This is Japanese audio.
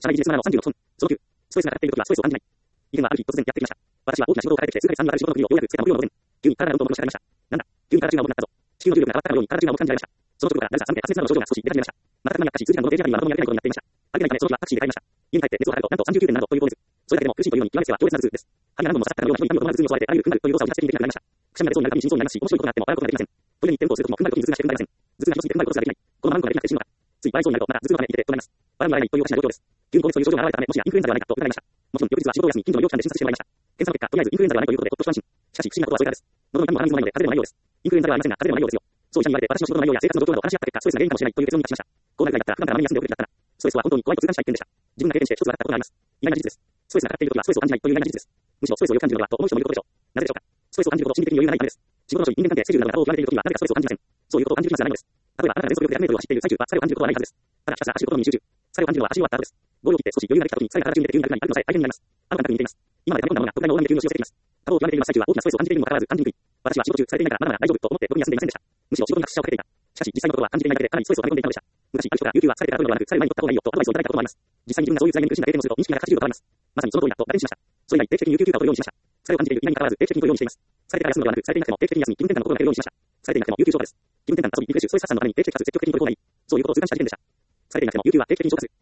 社内ビジネスマナーの36本。その9、ストレスがかかっているときはストレスを感じない。以前はある日突然やってきました。私は大きな仕事を抱えてきて、数ヶ月間がある仕事の国をようやくつけた木曜の午前。急に体がどんどん戻し上がりました。なんだ、急に体中が重くなったぞ。地球の重力が変わったかのように体中が重く感じられました。その直後からだるさ、寒気、発熱などの症状が少し出始めました。また車にあったし、数時間後の電車にはまともに歩けないことになっていました。歩けないためその日はタクシーで帰りました。家に帰って熱を測ると、なんと39.7度という高熱。それだけでも苦しいというのに極めては強烈な頭痛です。針が何本も刺さったかのようなひどい痛みとともなる頭痛に襲われて、あらゆる組んだるという動作を自発的にできなくなりました。くしゃみが出そうになるたびに死にそうになりますし、面白いことがあっても笑うことができません。トイレに行ってうんこをするときも組んだる時に頭痛がして組んだりません。頭痛がひどすぎて組んだることすらできない。このままうんこができなくて死ぬのか。つい笑いそうになると、また頭痛のため生きてとなります。笑うに笑えないというおかしな状況です。急に高熱という症状が現れたため、もしやインフルエンザではないかと疑いました。もちろん翌日は仕事を休み、近所の医療機関で診察してまいりました。検査の結果、とりあえずインフルエンザではないということでほっと一安心。しかし不思議なことはそれからです。喉の痛みも鼻水もないので風邪でもないようです。インフルエンザではありませんが風邪でもないようですよ。そう医者に言われて私の仕事の内容や生活の状況などを話し合った結果、ストレスが原因かもしれないという結論に達しました。こうなるぐらいだったら普段からあまり休んでおくべきだったな。ストレスは本当に怖いと痛感した一点でした。自分が経験して一つ分かったことがあります。意外な事実です。ストレスがかかっているときはストレスを感じないという意外な事実です。むしろストレスをよく感じるのはと思う人もいることでしょう。なぜでしょうか。ストレスを感じるほど心理的に余裕がないためです。仕事の人間関係、スケジュールなどが多く言われているときはなぜかストレスを感じません。そういうことを感じるはずがないのです。例えばあなたが全速力で100メートルを走っている最中は疲れを感じることはないはずです。ただひたすら走ることに集中。疲れを感じるのは走り終わった後です。ゴールを切って少し余裕ができたときに疲れが体中に出て急に楽になり歩くのさえ大変になります。あの感覚に似ています。今まで食べ込んだものが特大の大雨で急に押し寄せてきます。株を極めている真っ最中は大きなストレスを感じているにもかかわらず感じにくい。私は仕事中疲れていないからまだまだ大丈夫と思ってろくに休んでいませんでした。むしろ仕事に拍車をかけていた。しかし実際のことは感じていないだけでかなりストレスを溜め込んでいたのでした。昔ある人から有給は疲れてから取るのではなく疲れる前に取った方がいいよとアドバイスをいただいたこともあります。実際に自分がそういう辛い苦しみな経験をすると認識が180度変わります。まさにその通りだと打電しました。それ以来定期的に有給休暇を取るようにしました。疲れを感じている今にかかわらず定期的に取るようにしています。疲れてから休むのではなく疲れていなくても定期的に休み気分転換の心がけるようにしました。疲れていなくても有給消化です。気分転換、遊び、リフレッシュ、ストレス発散のために定期的かつ積極的に取る方がいい。そういうことを痛感した時点でした。疲れていなくても有給は定期的に消化する。